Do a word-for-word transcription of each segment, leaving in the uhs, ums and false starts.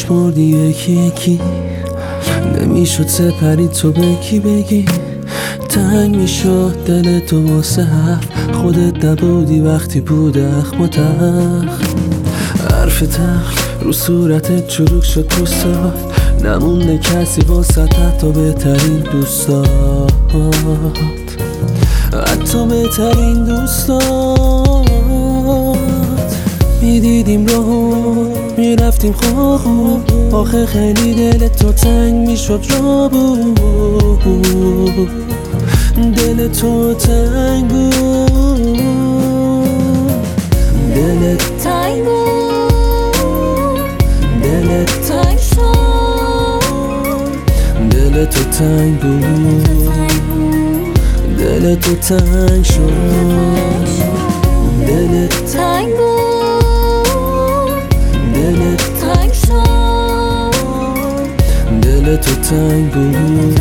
میشمردی یکی یکی، نمیشد سپری تو بگی بگی. تنگ میشد دل تو واسه حرف، خودت نبودی وقتی بود اخم و تخت. حرف تخت رو صورتت چروک شد تو سات، نمونده کسی واسه حتی بهترین دوستات، حتی بهترین دوستات. میدیدیم راهو میرفتیم خواب، آخه خیلی دل تو تنگ میشد را بود، دل تو تنگ بود، دلت تنگ بود، دلت تنگ شد، دل تو تنگ بود، دل تو تنگ شد، دلت تنگ بود، دلت تنگ شد، دل تو تنگ بود،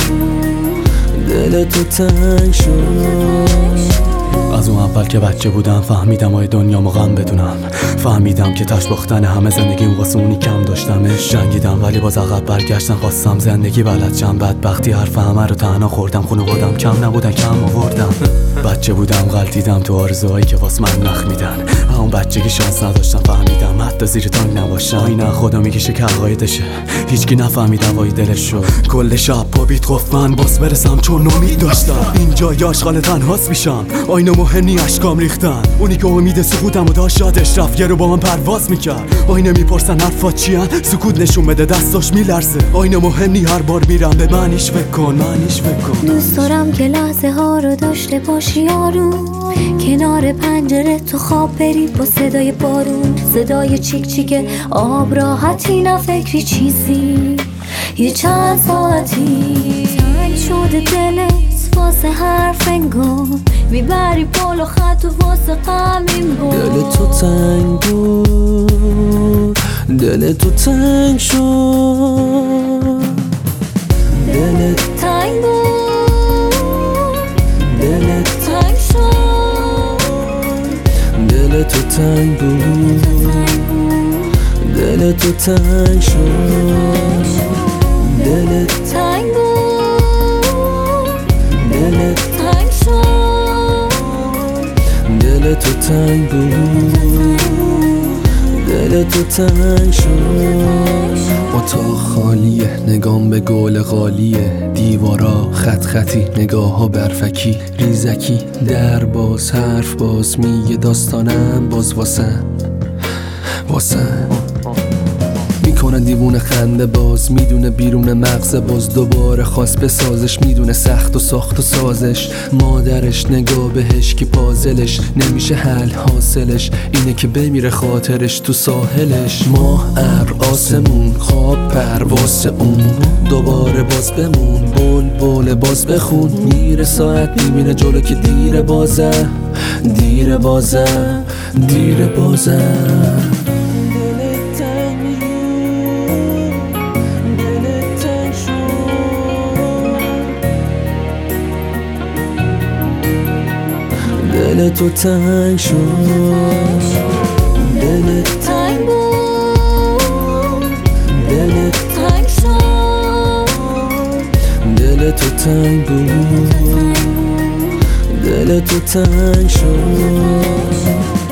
دل تو تنگ شد. از اون اول که بچه بودم فهمیدم های دنیا غم بدونم، فهمیدم که تاش باختن همه زندگی واسه اونی کم داشتمش. جنگیدم ولی باز عقب برگشتم، خواستم زندگی بلد شم. بدبختی حرف همه رو تنها خوردم، خونوادم کم نبودن کم آوردم. بچه بودم غلطیدم تو آرزوهایی که واس من نخ میدن، همون بچگی شانس نداشتم فهمیدم حتی زیر تانگ نباشم. آینه خدا میگه که عقایدشه، هیچکی نفهمید هوای دلش رو. کل شب با بیت گفت من باز برسم چون امید داشتم، اینجا یا اشغال تنهاست میشم. آینه مهنی اشکام ریختن، اونی که امید سکوتم و داشت یادش رفت یه رو با من پرواز میکرد. آینه میپرسن حرفات چیان، سکوت نشون بده دستاش میلرزه. آینه مهنی هر بار میرم به معنیش فکر کن، معنیش فکر کن. دوست دارم که لحظه ها رو داشته باشی آروم، کنار پنجره تو خواب بری با صدای بارون، صدای چیک چیک آب، راحتی نه فکری چیزی یه چند ساعتی. تنگ شده دلت واسه حرف انگار، میبری بالا خط و واسه غم این بار. دل تو تنگ بود، دل تو تنگ شد، دلت تنگ بود، دلت تنگ شد، دل تو تنگ بود، دل تو تنگ شد، دلت تنگ بود، دلت تنگ شد، دل تو تنگ بود، دل تو تنگ شد. اتاق خالیه، نگام به گل غالیه، دیوارا خط خطی، نگاه ها برفکی ریزکی. در باز حرف باز میگه داستانم باز واسم واسم میکنه دیوونه خنده باز، میدونه بیرون مغز باز دوباره خواست بسازش، میدونه سخت و ساخت و سازش. مادرش نگاه بهش که پازلش نمیشه حل حاصلش، اینه که بمیره خاطرش تو ساحلش. ماه ابر آسمون خواب پرواز اون، دوباره باز بمون بول بول باز بخون. میره ساعت میبینه جلو که دیره بازه، دیره بازه، دیره بازه. دل تو تنگ شد، دلت تنگ بود، دلت تنگ شد، دل تو تنگ بود، دل تو تنگ شد.